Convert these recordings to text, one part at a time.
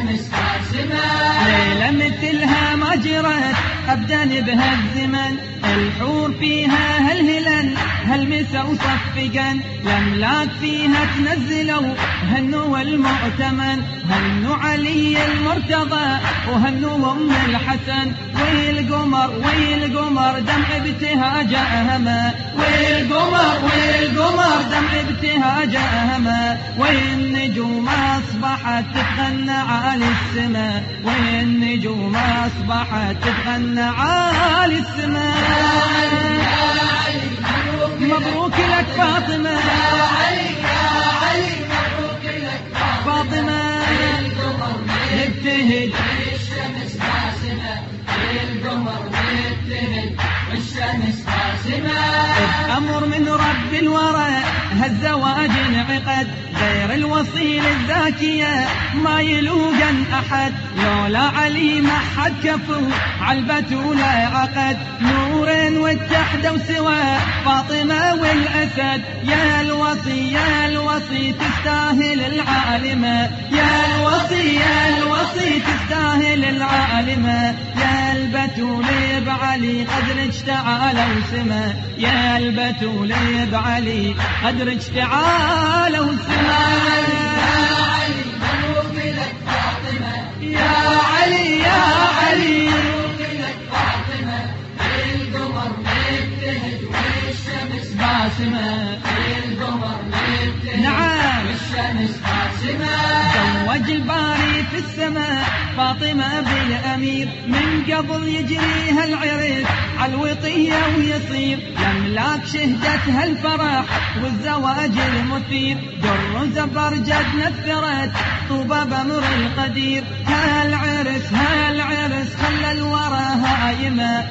والشمس قاسمة. ليلة مثلها ما جرت أبدا بها الزمن، الحور فيها هالهلن هالمسا وصفقا، الأملاك فيها تنزلوا هنوا المؤتمن، هنوا علي المرتضى وهنوا أم الحسن، والقمر دمع ابتهاج أهما، والقمر دمع ابتهاج أهما، والنجوم أصبحت تتغنى عالي السماء، والنجوم أصبحت تتغنى عالي السماء. مبروك لك فاطمة يا علي مبروك لك فاطمة، نبتهج والشمس قاسمة، القمر نبتهج والشمس قاسمة. أمر من رب الورى هالزواج انعقد، غير الوصيل الزاكية ما يلوقن أحد، لولا علي ما حد كفو عالبتولة عقد، نورين واتحدوا سوا فاطمة والأسد، يا الوصي تستاهل العالمة، يا الوصي تستاهل العالمة، يا البتول بعلي قدرك تعالوا سما، يا البتول بعلي قدرك تعالوا سما. مبروك لك فاطمة، يا علي مبروك لك فاطمة، القمر نبتهج والشمس باسمة، القمر نبتهج نعم والشمس قاسمة. زوج الباري في السماء فاطمة بالأمير، من قبل يجريها العرس عالوطية ويصير، الأملاك شهدت هالفرح والزواج المثير، در زبرجد نثرت طوبى بأمر القدير، هالعرس خلى الورى هايمة،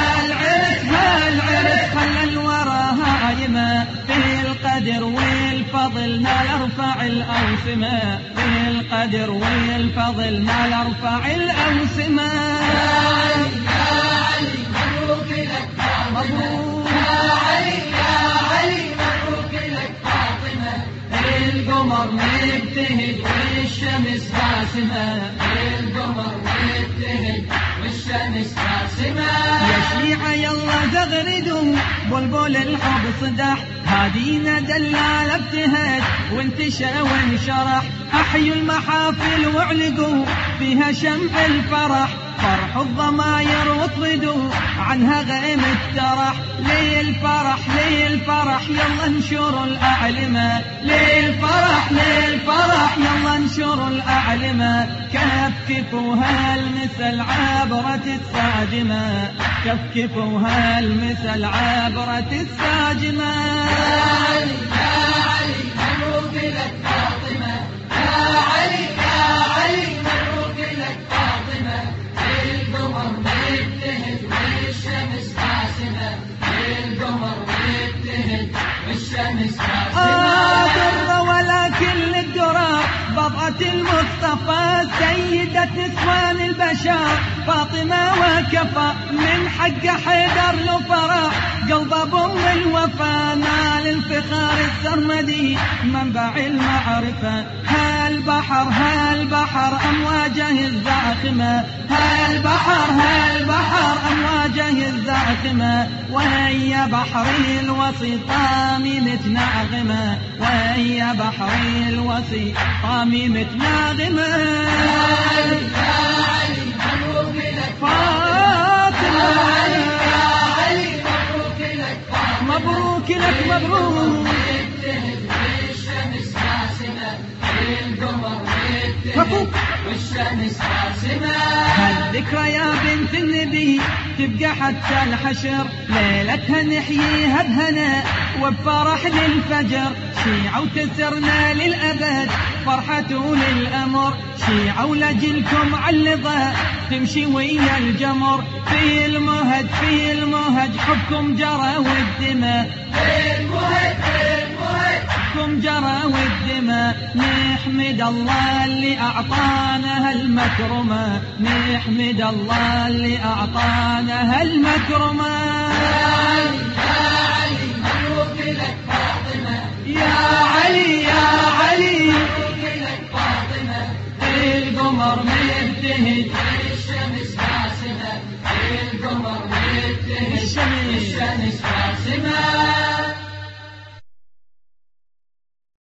هالعرس خلى الورى هايمة، في القدر والفضل نال ارفع الأوسمة، في القدر والفضل نال ارفع الأوسمة. يا علي مبروك لك فاطمة، يا علي مبروك لك فاطمة، القمر مبتهج والشمس باسمة، القمر نبتهج والشمس قاسمة. يا شيعة يلا زغردوا بلبل الحب صدح، هادينا دلال ابتهج وانتشى وانشرح، احيوا المحافل واعلقوا فيها شمع الفرح، فرح الضماير واطردوا عنها غيم الترح، للفرح يلا انشروا الأعلمة، للفرح يلا انشروا الأعلمة، كفكفوها المثل عبرة الساجمة، كفكفوها المثل عبرة الساجمة. يا علي مبروك لك فاطمة، يا علي مبروك لك فاطمة، القمر نبتهج والشمس قاسمة، القمر نبتهج والشمس قاسمة. در ولكن للدرى بضعة المصطفى، سيدة نسوان البشر فاطمة وكفى، من حق حيدر له فرح قلب ام الوفا، نال الفخار السرمدي منبع المعرفة، هالبحر امواجه الزاخمة، هالبحر امواجه الزاخمة، وهي بحري الوصي طاممة ناغمة، وهي بحري الوصي طاممة ناغمة. يا علي مبروك لك فاطمة، يا علي مبروك لك فاطمة، مبروك لك مبروك، نبتهج والشمس قاسمة، القمر نبتهج والشمس قاسمة. هالذكرى يا بنت النبي تبقى حتى الحشر، ليلتها نحييها بهنا وبفرح للفجر، شيعة وتسرنا للأبد فرحة للأمر، شيعة ولجلكم عاللظى تمشي ويا الجمر، في المهج حبكم جرى والدماء، حبكم جرى والدماء، نحمد الله اللي أعطانا هالمكرمة، نحمد الله اللي أعطانا هالمكرمة. يا علي مبروك لك فاطمة، يا علي مبروك لك فاطمة، القمر مبتهج الشمس باسمة القمر مبتهج الشمس الشمس باسمة